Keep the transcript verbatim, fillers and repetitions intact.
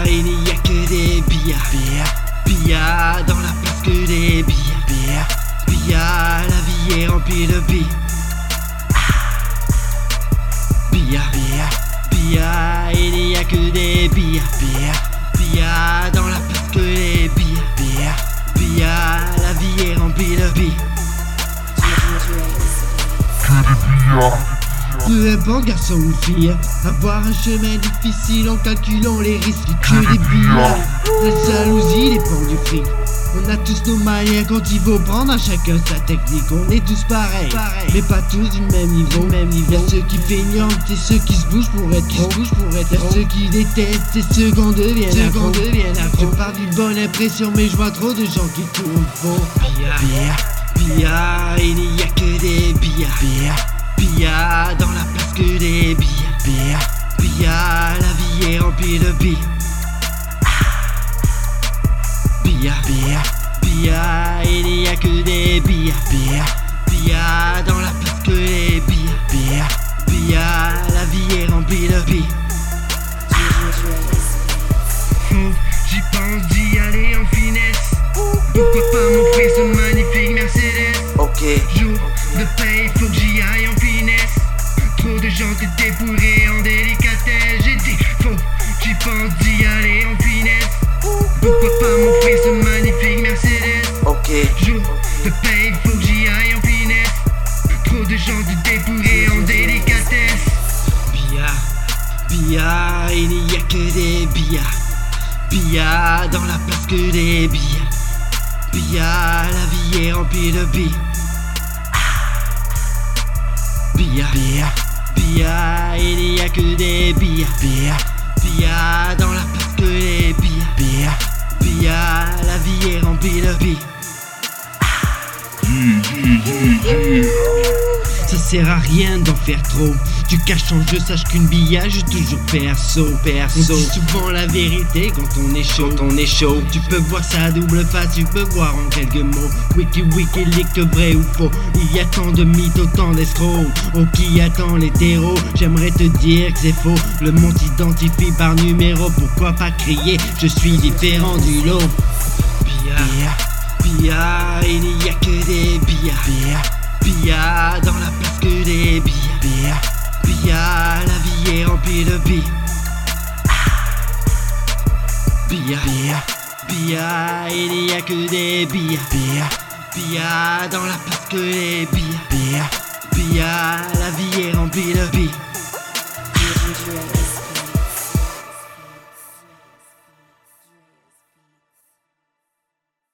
il n'y a que des billards. Billard dans la place que des billards. Billard, la vie est remplie de billes. Billard, billard, il n'y a que des billards. Billard dans la place que des billards. Billard, la vie est remplie de billes. Peu importe garçon ou fille, avoir un chemin difficile en calculant les risques. Que des billards, la jalousie dépend du fric. On a tous nos manières quand il faut prendre à chacun sa technique. On est tous pareils, mais pas tous du même niveau. Y'a ceux qui feignent et ceux qui se bougent pour être trop. Y'a ceux qui détestent et ceux qu'on devienne accro. Je parle d'une bonne impression mais je vois trop de gens qui tournent faux. Billard, billard, il n'y a que des billards. Billard dans la place que des billards. Billard, la vie est remplie de billes. Billard, billard, il n'y a que des billards. Billard dans la place que des billards. Billard, la vie est remplie de billes. Faut, j'y pense d'y aller en finesse. Pourquoi pas m'offrir ce magnifique Mercedes? Ok. Jour de paye, faut que j'y aille en finesse. Trop de gens t'étaient pourrés en délicatesse. J'ai dit faut, j'y pense d'y aller en finesse. Pourquoi pas m'offrir ce magnifique Mercedes? Ok. Jour de paye, faut que j'y aille en finesse. Trop de gens t'étaient pourrés en délicatesse. Billard, billard, il n'y a que des billards. Billard dans la place que des billards. Billard, la vie est remplie de billes. Billard, billard, il n'y a que des billards. Billard dans la place que des billards. Billard, la vie est remplie de billes. Ça sert à rien d'en faire trop. Tu caches en jeu, sache qu'une billage toujours perso, perso. On dit souvent la vérité quand on est chaud, quand on est chaud. Tu peux voir ça à double face, tu peux voir en quelques mots. Wiki wiki leak, vrai ou faux. Il y a tant de mythes, autant d'escrocs. Oh, qui attend les terreaux? J'aimerais te dire que c'est faux. Le monde s'identifie par numéro. Pourquoi pas crier? Je suis différent du lot. Billard, billard, il n'y a que des billards. Billard dans la place que des billards. Billard, la vie est remplie de billes. Billard, billard, il n'y a que des billards. Billard dans la place que des billards. Billard, la vie est remplie de billes.